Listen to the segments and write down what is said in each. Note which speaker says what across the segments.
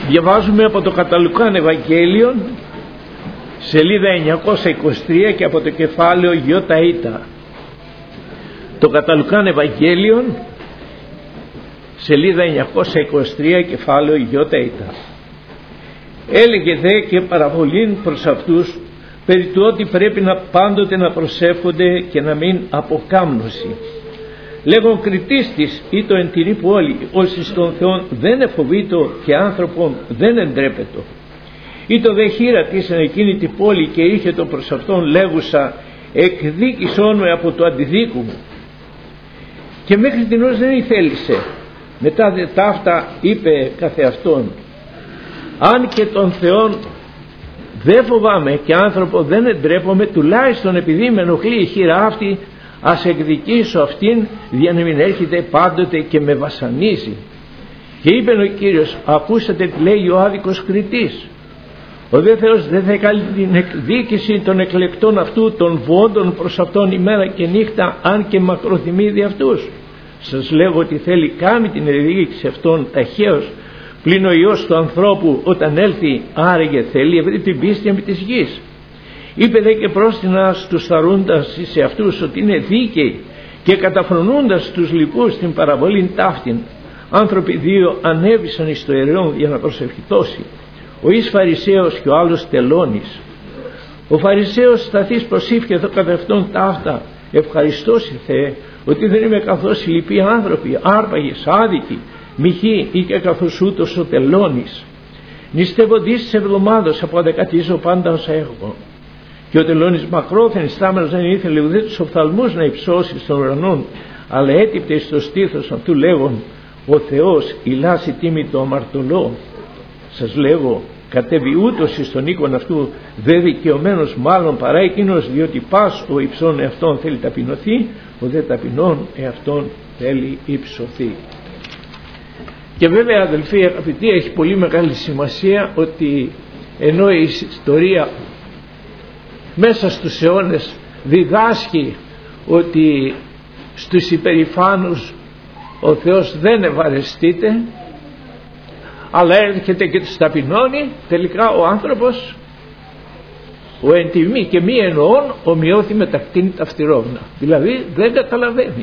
Speaker 1: Διαβάζουμε από το Καταλουκάν Ευαγγέλιο, σελίδα 923 και από το κεφάλαιο Ιώτα. Το Καταλουκάν Ευαγγέλιο, σελίδα 923, κεφάλαιο Ιώτα. Έλεγε δε και παραβολήν προς αυτούς περί του ότι πρέπει πάντοτε να προσεύχονται και να μην αποκάμνωση. Λέγον κριτής της ή το εν τυρί που όλοι όσοι των Θεών δεν εφοβείτο και άνθρωπον δεν εντρέπετο. Ή το δε χείρα της εν εκείνη την πόλη και είχε το προς αυτόν λέγουσα εκδίκησόν με από το αντιδίκου μου. Και μέχρι την ώρα δεν ηθέλησε. Μετά δε ταύτα είπε καθεαυτόν, αν και τον Θεόν δεν φοβάμαι και άνθρωπο δεν εντρέπομαι, τουλάχιστον επειδή με ενοχλεί η χείρα αυτή, ας εκδικήσω αυτήν για να μην έρχεται πάντοτε και με βασανίζει. Και είπε ο Κύριος, ακούσατε τι λέει ο άδικος κριτής. Ο δε Θεός δεν θα κάνει την εκδίκηση των εκλεκτών αυτού, των βόντων προς αυτόν ημέρα και νύχτα, αν και μακροθυμεί δι' αυτούς. Σας λέγω ότι θέλει κάνει την εκδίκηση αυτών ταχαίως, πλην ο Υιός του ανθρώπου όταν έλθει άραγε θέλει ευρύ την πίστη επί της γης. Είπε δε και πρόστινα στους θαρούντας σε αυτούς ότι είναι δίκαιοι και καταφρονούντας τους λοιπούς την παραβολήν ταύτην. Άνθρωποι δύο ανέβησαν εις το ιερέον για να προσευχητώσει. Ο εις Φαρισαίος και ο άλλος τελώνης. Ο Φαρισαίος σταθής προσήφηκε εδώ κατά αυτόν ταύτα. Ευχαριστώσει Θεέ ότι δεν είμαι καθώς οι λοιποί άνθρωποι, άρπαγες, άδικοι, μοιχοί ή και καθώς ούτως ο τελώνης. Νηστεύοντής της εβδομάδος αποδεκατίζω πάντα όσα έχω. Και ο τελώνης μακρόθεν στάμενος δεν ήθελε ουδέ τους οφθαλμούς να υψώσει στον ουρανόν, αλλά έτυπτε στο στήθος αυτού λέγον, ο Θεός ηλάσει τίμη το αμαρτωλό. Σας λέγω, κατέβει ούτως εις τον οίκον αυτού δε δικαιωμένος μάλλον παρά εκείνος, διότι πας ο υψών εαυτόν θέλει ταπεινωθεί, ο δε ταπεινών εαυτόν θέλει υψωθεί. Και βέβαια αδελφοί αγαπητοί, έχει πολύ μεγάλη σημασία ότι ενώ η ιστορία μέσα στους αιώνες διδάσκει ότι στους υπερηφάνους ο Θεός δεν ευαρεστείται, αλλά έρχεται και τους ταπεινώνει, τελικά ο άνθρωπος ο εν τιμή και μη εννοών ομοιώθη με τα κτίνη τα φτυρόβνα, δηλαδή δεν καταλαβαίνει.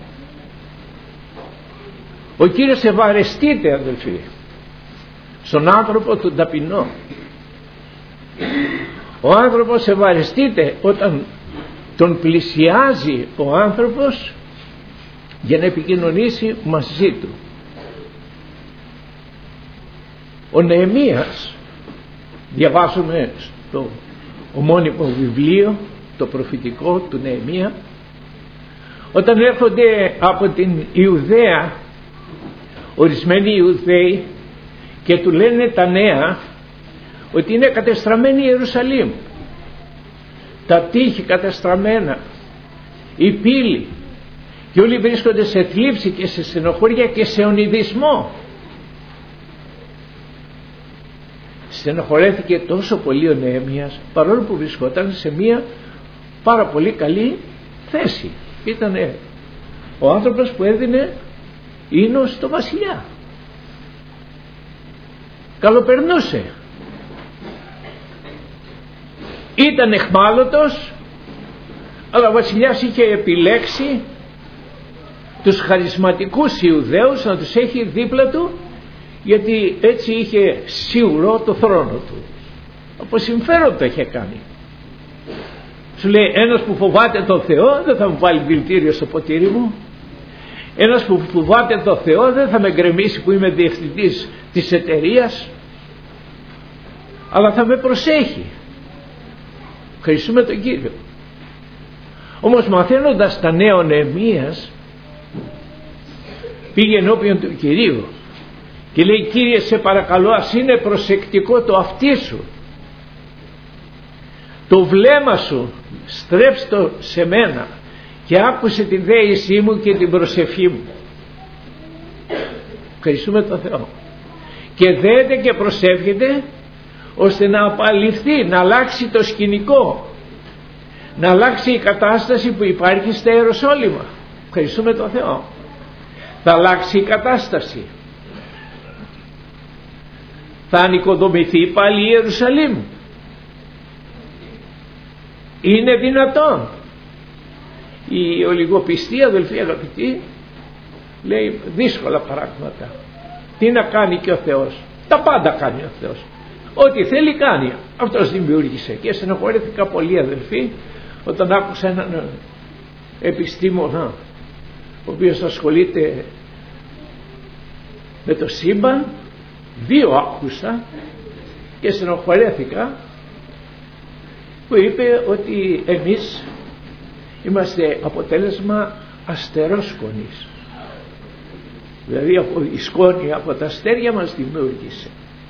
Speaker 1: Ο Κύριος ευαρεστείται αδελφοί στον άνθρωπο του ταπεινό. Ο άνθρωπος ευαρεστείται όταν τον πλησιάζει ο άνθρωπος για να επικοινωνήσει μαζί του. Ο Νεεμίας, διαβάζουμε στο ομώνυμο βιβλίο το προφητικό του Νεεμία, όταν έρχονται από την Ιουδαία ορισμένοι Ιουδαίοι και του λένε τα νέα ότι είναι κατεστραμμένη η Ιερουσαλήμ, τα τείχη κατεστραμμένα, η πύλη, και όλοι βρίσκονται σε θλίψη και σε στενοχώρια και σε ονειδισμό. Στενοχωρέθηκε τόσο πολύ ο Νεεμίας, παρόλο που βρισκόταν σε μια πάρα πολύ καλή θέση. Ήταν ο άνθρωπος που έδινε ίνο στο βασιλιά, καλοπερνούσε, ήταν εχμάλωτος, αλλά ο βασιλιάς είχε επιλέξει τους χαρισματικούς Ιουδαίους να τους έχει δίπλα του, γιατί έτσι είχε σίγουρο το θρόνο του. Από συμφέρον είχε κάνει. Σου λέει, ένας που φοβάται τον Θεό δεν θα μου βάλει δηλητήριο στο ποτήρι μου, ένας που φοβάται τον Θεό δεν θα με γκρεμίσει που είμαι διευθυντής της εταιρείας, αλλά θα με προσέχει. Ευχαριστούμε τον Κύριο. Όμως μαθαίνοντας τα νέα ο Νεεμίας πήγε ενώπιον του Κυρίου και λέει, Κύριε σε παρακαλώ, ας είναι προσεκτικό το αυτί σου, το βλέμμα σου στρέψ' το σε μένα και άκουσε τη δέησή μου και την προσευχή μου. Ευχαριστούμε τον Θεό. Και δέεται και προσεύχεται ώστε να απαλληφθεί, να αλλάξει το σκηνικό, να αλλάξει η κατάσταση που υπάρχει στα Ιεροσόλυμα. Ευχαριστούμε τον Θεό. Θα αλλάξει η κατάσταση. θα ανοικοδομηθεί πάλι η Ιερουσαλήμ? Είναι δυνατόν? Η ολιγοπιστία, αδελφοί αγαπητοί, λέει δύσκολα πράγματα. Τι να κάνει και ο Θεός? Τα πάντα κάνει ο Θεός. Ό,τι θέλει κάνει. Αυτός δημιούργησε. Και στενοχωρήθηκα πολύ, αδελφοί, όταν άκουσα έναν επιστήμονα ο οποίος ασχολείται με το σύμπαν. Δύο άκουσα και στενοχωρέθηκα, που είπε ότι εμείς είμαστε αποτέλεσμα αστερόσκονης. Δηλαδή η σκόνη από τα αστέρια μας δημιούργησε.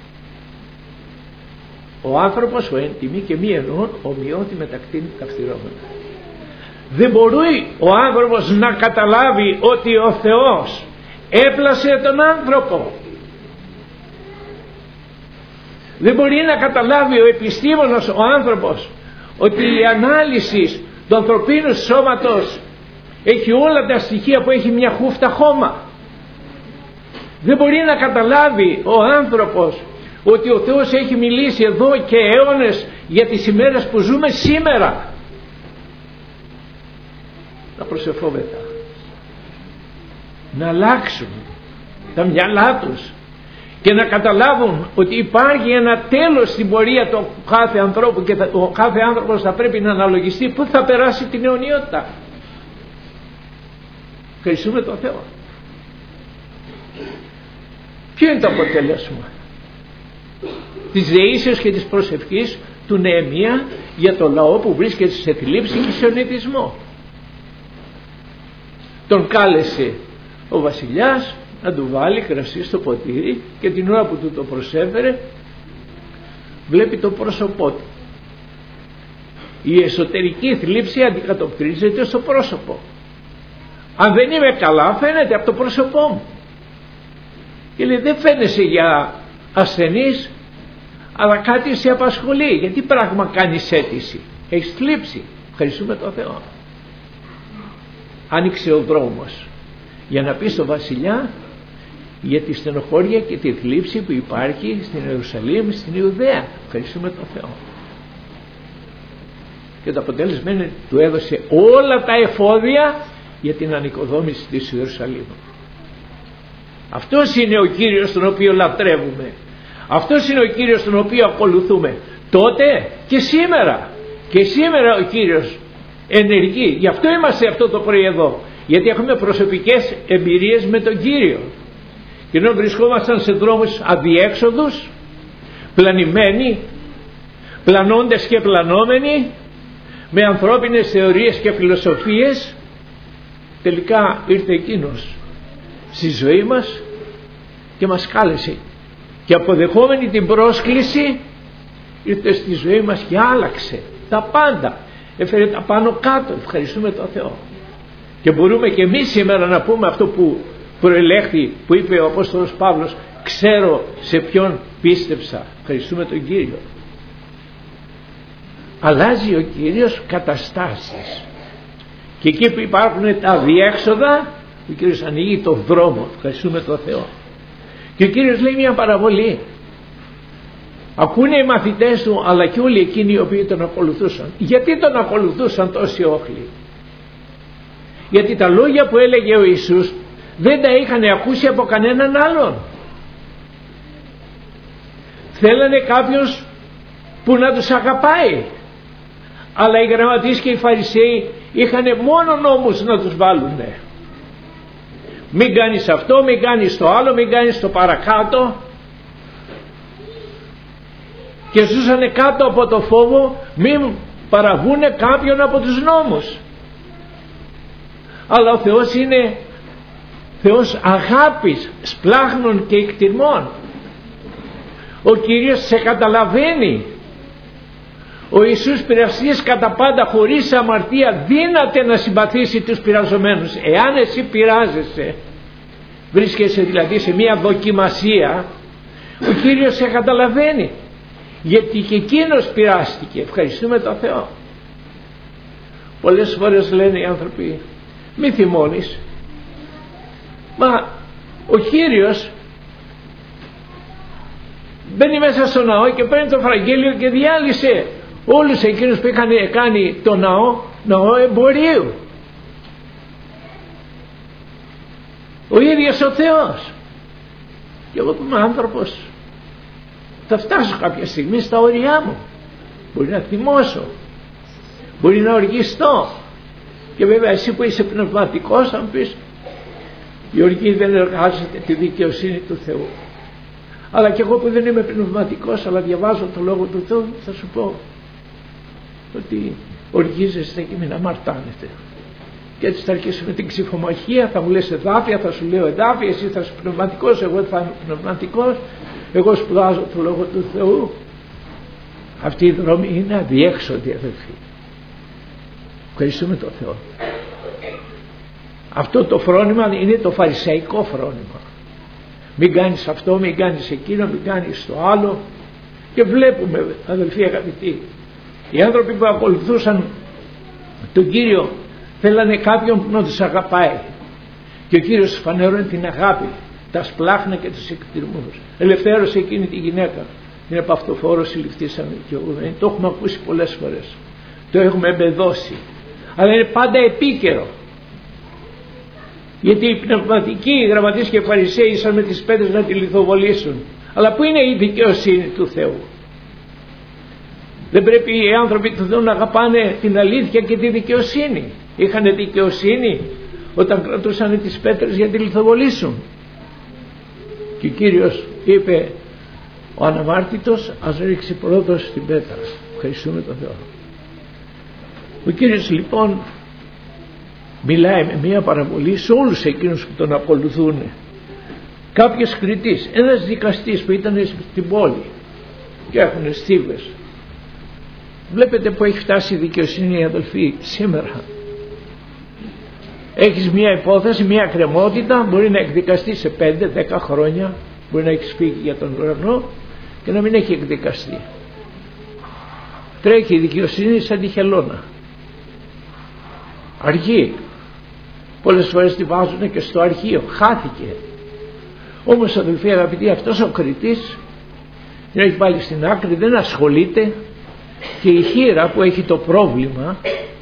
Speaker 1: Ο άνθρωπος, ο εν τιμή και μη εννοών, ομοιώτη μετακτήνει ταυτιρώμενα. Δεν μπορεί ο άνθρωπος να καταλάβει ότι ο Θεός έπλασε τον άνθρωπο. Δεν μπορεί να καταλάβει ο επιστήμονας, ο άνθρωπος, ότι η ανάλυση του ανθρωπίνου σώματος έχει όλα τα στοιχεία που έχει μια χούφτα χώμα. Δεν μπορεί να καταλάβει ο άνθρωπος ότι ο Θεός έχει μιλήσει εδώ και αιώνες για τις ημέρες που ζούμε σήμερα. Να προσευχόμεθα, να αλλάξουν τα μυαλά τους και να καταλάβουν ότι υπάρχει ένα τέλος στην πορεία του κάθε ανθρώπου και ο κάθε άνθρωπος θα πρέπει να αναλογιστεί πού θα περάσει την αιωνιότητα. Ευχαριστούμε τον Θεό. Ποιο είναι το αποτέλεσμα της δεήσεως και της προσευχής του Νεεμία για το λαό που βρίσκεται σε θλίψη και σε ονειδισμό? Τον κάλεσε ο βασιλιάς να του βάλει κρασί στο ποτήρι και την ώρα που του το προσέφερε βλέπει το πρόσωπό του. Η εσωτερική θλίψη αντικατοπτρίζεται στο πρόσωπο. Αν δεν είμαι καλά φαίνεται από το πρόσωπό μου. Και λέει, δεν φαίνεσαι για ασθενής, αλλά κάτι σε απασχολεί. Γιατί πράγμα κάνεις αίτηση? Έχεις θλίψει. Ευχαριστούμε τον Θεό. Άνοιξε ο δρόμος για να πει στο βασιλιά για τη στενοχώρια και τη θλίψη που υπάρχει στην Ιερουσαλήμ, στην Ιουδαία. Ευχαριστούμε τον Θεό. Και το αποτέλεσμα είναι του έδωσε όλα τα εφόδια για την ανοικοδόμηση της Ιερουσαλήμ. Αυτός είναι ο Κύριος τον οποίο λατρεύουμε. Αυτός είναι ο Κύριος τον οποίο ακολουθούμε. Τότε και σήμερα. Και σήμερα ο Κύριος ενεργεί. Γι' αυτό είμαστε αυτό το πρωί εδώ. Γιατί έχουμε προσωπικές εμπειρίες με τον Κύριο. Και ενώ βρισκόμασταν σε δρόμους αδιέξοδους, πλανημένοι, πλανώντες και πλανόμενοι, με ανθρώπινες θεωρίες και φιλοσοφίες, τελικά ήρθε εκείνος στη ζωή μας και μας κάλεσε. Και αποδεχόμενη την πρόσκληση ήρθε στη ζωή μας και άλλαξε τα πάντα. Έφερε τα πάνω κάτω. Ευχαριστούμε τον Θεό. Και μπορούμε και εμείς σήμερα να πούμε αυτό που προελέχθη, που είπε ο Απόστολος Παύλος, ξέρω σε ποιον πίστεψα. Ευχαριστούμε τον Κύριο. Αλλάζει ο Κύριος καταστάσεις. Και εκεί που υπάρχουν τα διέξοδα, ο Κύριος ανοίγει το δρόμο. Ευχαριστούμε τον Θεό. Και ο Κύριος λέει μια παραβολή. Ακούνε οι μαθητές του, αλλά και όλοι εκείνοι οι οποίοι τον ακολουθούσαν. Γιατί τον ακολουθούσαν τόσοι όχλοι? Γιατί τα λόγια που έλεγε ο Ιησούς δεν τα είχαν ακούσει από κανέναν άλλον. Θέλανε κάποιος που να τους αγαπάει. Αλλά οι γραμματείς και οι Φαρισαίοι είχαν μόνο νόμους να τους βάλουνε. Μην κάνεις αυτό, μην κάνεις το άλλο, μην κάνεις το παρακάτω. Και ζούσανε κάτω από το φόβο μην παραβούνε κάποιον από τους νόμους. Αλλά ο Θεός είναι Θεός αγάπης, σπλάχνων και εκτιμών. Ο Κύριος σε καταλαβαίνει. Ο Ιησούς πειραστής κατά πάντα χωρίς αμαρτία δύναται να συμπαθήσει τους πειραζομένους. Εάν εσύ πειράζεσαι, βρίσκεσαι δηλαδή σε μια δοκιμασία, ο Κύριος σε καταλαβαίνει. Γιατί και εκείνος πειράστηκε. Ευχαριστούμε τον Θεό. Πολλές φορές λένε οι άνθρωποι, μη θυμώνεις. Μα ο Κύριος μπαίνει μέσα στο ναό και παίρνει το Ευαγγέλιο και διάλυσε όλους εκείνους που είχαν κάνει το ναό εμπορίου. Ο ίδιος ο Θεός. Και εγώ που είμαι άνθρωπος θα φτάσω κάποια στιγμή στα όρια μου. Μπορεί να θυμώσω, μπορεί να οργιστώ. Και βέβαια εσύ που είσαι πνευματικός θα μου πεις, η οργή δεν εργάζεται τη δικαιοσύνη του Θεού. Αλλά και εγώ που δεν είμαι πνευματικός αλλά διαβάζω το Λόγο του Θεού, θα σου πω ότι οργίζεστε και μην αμαρτάνετε. Και έτσι θα αρχίσουμε την ξυφομαχία, θα μου λες εδάφια, θα σου λέω εδάφια, εσύ θα είσαι πνευματικός, εγώ θα είμαι πνευματικός, εγώ σπουδάζω το Λόγο του Θεού. Αυτή η δρόμη είναι αδιέξοδη, αδελφοί. Ευχαριστούμε τον Θεό. Αυτό το φρόνημα είναι το φαρισαϊκό φρόνημα. Μην κάνεις αυτό, μην κάνεις εκείνο, μην κάνεις το άλλο. Και βλέπουμε, αδελφοί αγαπητοί, οι άνθρωποι που ακολουθούσαν τον Κύριο θέλανε κάποιον που να τους αγαπάει. Και ο Κύριος φανερώνει την αγάπη, τα σπλάχνα και τους εκτιρμούς. Ελευθέρωσε εκείνη τη γυναίκα. Είναι παυτοφόρο, συλληφθήσαμε και εγώ. Το έχουμε ακούσει πολλές φορές. Το έχουμε εμπεδώσει. Αλλά είναι πάντα επίκαιρο. Γιατί οι πνευματικοί, οι γραμματείς και οι φαρισαίοι ήσαν με τις πέτρες να τη λιθοβολήσουν. Αλλά πού είναι η δικαιοσύνη του Θεού? Δεν πρέπει οι άνθρωποι του Θεού να αγαπάνε την αλήθεια και τη δικαιοσύνη? Είχαν δικαιοσύνη όταν κρατούσαν τις πέτρες για να τη λιθοβολήσουν? Και ο Κύριος είπε, ο αναμάρτητος ας ρίξει πρώτος την πέτρα. Ευχαριστούμε τον Θεό. Ο Κύριος λοιπόν μιλάει με μια παραβολή σε όλους εκείνους που τον ακολουθούν. Κάποιος κριτής, ένας δικαστής που ήταν στην πόλη και έχουν στίβες. Βλέπετε που έχει φτάσει η δικαιοσύνη, αδελφοί, σήμερα. Έχεις μια υπόθεση, μια κρεμότητα, μπορεί να εκδικαστεί σε 5-10 χρόνια, μπορεί να έχεις φύγει για τον ουρανό και να μην έχει εκδικαστεί. Τρέχει η δικαιοσύνη σαν τη χελώνα. Αργεί. Πολλές φορές τη βάζουν και στο αρχείο. Χάθηκε. Όμως, αδελφοί αγαπητοί, αυτός ο κριτής την έχει βάλει στην άκρη, δεν ασχολείται, και η χήρα που έχει το πρόβλημα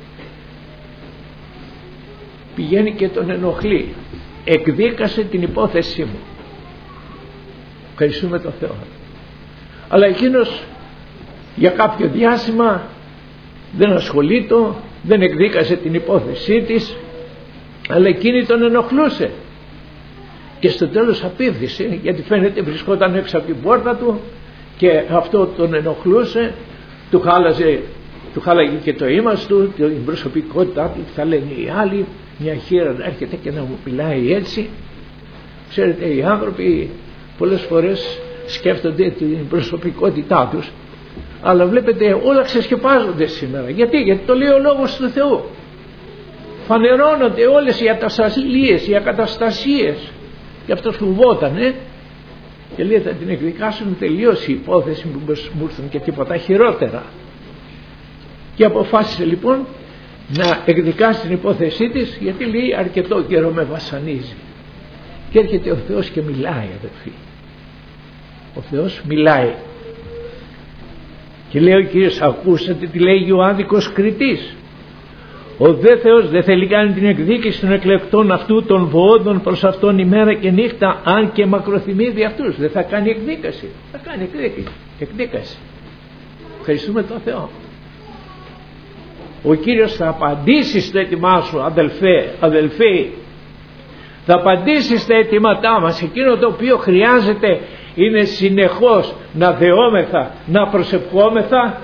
Speaker 1: πηγαίνει και τον ενοχλεί. Εκδίκασε την υπόθεσή μου. Ευχαριστούμε τον Θεό. Αλλά εκείνος για κάποιο διάστημα δεν ασχολείται, δεν εκδίκασε την υπόθεσή της, αλλά εκείνη τον ενοχλούσε και στο τέλος απήβδησε, γιατί φαίνεται βρισκόταν έξω από την πόρτα του και αυτό τον ενοχλούσε, του χάλαγε και το ήμας του, την προσωπικότητά του. Θα λένε οι άλλοι, μια χείρα να έρχεται και να μου μιλάει έτσι. Ξέρετε, οι άνθρωποι πολλές φορές σκέφτονται την προσωπικότητά τους, αλλά βλέπετε όλα ξεσκεπάζονται σήμερα. Γιατί το λέει ο Λόγος του Θεού. Φανερώνονται όλες οι αταστασίες, οι ακαταστασίες. Γι' αυτό φοβότανε και λέει θα την εκδικάσουν, τελείωσε η υπόθεση που μου ήρθαν και τίποτα χειρότερα. Και αποφάσισε λοιπόν να εκδικάσει την υπόθεσή της, γιατί λέει αρκετό καιρό με βασανίζει. Και έρχεται ο Θεός και μιλάει, αδελφοί. Ο Θεός μιλάει. Και λέει ο Κύριος, ακούσατε τι λέγει ο άδικος κριτής? Ο δε Θεός δεν θέλει κάνει την εκδίκηση των εκλεκτών αυτού των βοόντων προς αυτόν ημέρα και νύχτα, αν και μακροθυμεί δι' αυτούς? Δεν θα κάνει εκδίκαση? Θα κάνει εκδίκαση. Ευχαριστούμε τον Θεό. Ο Κύριος θα απαντήσει στο έτοιμά σου, αδελφοί. Θα απαντήσει στα αιτήματά μας. Εκείνο το οποίο χρειάζεται είναι συνεχώς να δεόμεθα, να προσευχόμεθα.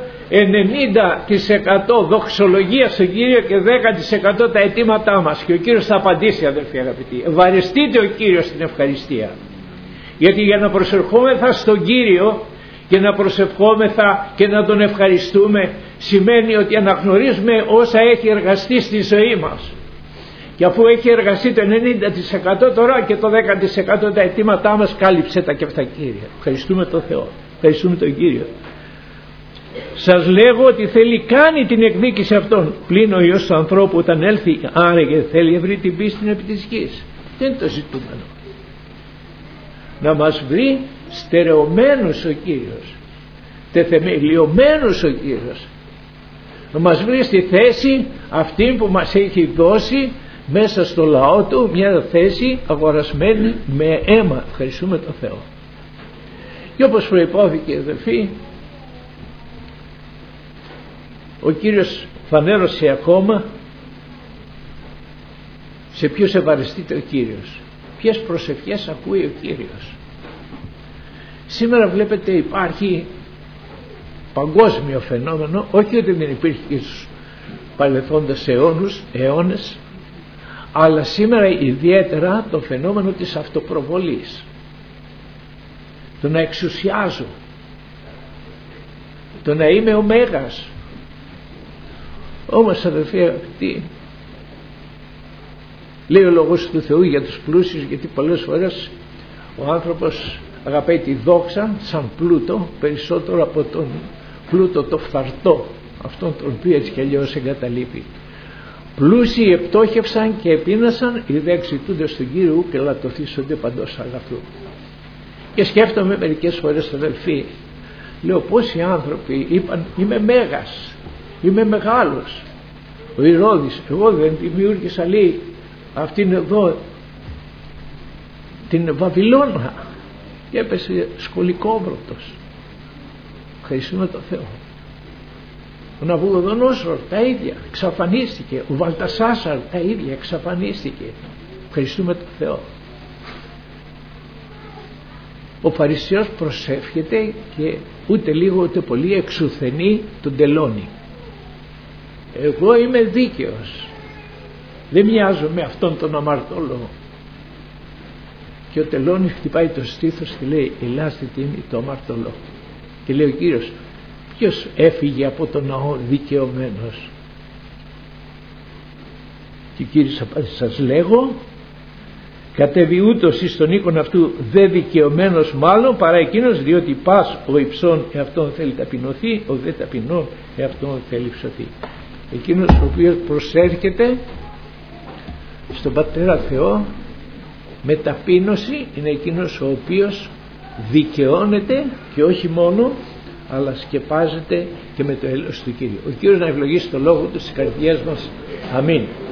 Speaker 1: 90% δοξολογία στον Κύριο και 10% τα αιτήματά μας, και ο Κύριος θα απαντήσει, αδελφοί αγαπητοί. Ευαριστείτε ο Κύριος στην ευχαριστία, γιατί για να προσευχόμεθα στον Κύριο και να προσευχόμεθα και να τον ευχαριστούμε σημαίνει ότι αναγνωρίζουμε όσα έχει εργαστεί στη ζωή μας, και αφού έχει εργαστεί το 90% τώρα και το 10% τα αιτήματά μας, κάλυψε τα και αυτά, Κύριε. Ευχαριστούμε τον Θεό, ευχαριστούμε τον Κύριο. Σας λέγω ότι θέλει κάνει την εκδίκηση αυτών, πλην ο Υιός του ανθρώπου όταν έλθει άραγε θέλει βρει την πίστη επί της γης. Δεν είναι το ζητούμενο. Να μας βρει στερεωμένος ο Κύριος, τεθεμελιωμένος ο Κύριος, να μας βρει στη θέση αυτή που μας έχει δώσει μέσα στο λαό του, μια θέση αγορασμένη με αίμα. Ευχαριστούμε τον Θεό. Και όπως προϋπόθηκε, αδελφοί, ο Κύριος φανέρωσε ακόμα σε ποιους ευαριστείται ο Κύριος, ποιες προσευχές ακούει ο Κύριος. Σήμερα βλέπετε υπάρχει παγκόσμιο φαινόμενο, όχι ότι δεν υπήρχε και στους παρελθόντες αιώνες, αλλά σήμερα ιδιαίτερα το φαινόμενο της αυτοπροβολής, το να εξουσιάζω, το να είμαι ο Μέγας. Όμως, αδελφοί αγαπητοί, λέει ο λόγος του Θεού για τους πλούσιους, γιατί πολλές φορές ο άνθρωπος αγαπάει τη δόξα σαν πλούτο περισσότερο από τον πλούτο το φθαρτό, αυτόν τον οποίο έτσι κι αλλιώς εγκαταλείπει. Πλούσιοι επτόχευσαν και επίνασαν, οι δε εξητούνται στον Κύριο και λατωθήσονται παντός αγαθού. Και σκέφτομαι μερικές φορές, αδελφοί, λέω πόσοι άνθρωποι είπαν είμαι μέγας, είμαι μεγάλος. Ο Ηρώδης, εγώ δεν δημιούργησα, λέει, αυτήν εδώ την Βαβυλώνα, και έπεσε σκολικόβρωτος. Ευχαριστούμε τον Θεό. Ο Ναβουχοδονόσορ τα ίδια εξαφανίστηκε, ο Βαλτασάσαρ τα ίδια εξαφανίστηκε. Ευχαριστούμε τον Θεό. Ο Φαρισαίος προσεύχεται και ούτε λίγο ούτε πολύ εξουθενεί τον τελώνει. Εγώ είμαι δίκαιος, δεν μοιάζω με αυτόν τον αμαρτωλό. Και ο τελώνης χτυπάει το στήθος και λέει ελάστε τι είναι το αμαρτωλό. Και λέει ο Κύριος, ποιος έφυγε από τον ναό δικαιωμένος? Και ο Κύριος απάντησε, σας λέγω, κατέβη ούτως εις τον οίκον αυτού δε δικαιωμένος μάλλον παρά εκείνος, διότι πας ο υψών εαυτόν θέλει ταπεινωθεί, ο δε ταπεινών εαυτόν θέλει ψωθεί. Εκείνος ο οποίος προσέρχεται στον Πατέρα Θεό με ταπείνωση είναι εκείνος ο οποίος δικαιώνεται, και όχι μόνο, αλλά σκεπάζεται και με το έλεος του Κύριου. Ο Κύριος να ευλογήσει το λόγο του στις καρδιές μας. Αμήν.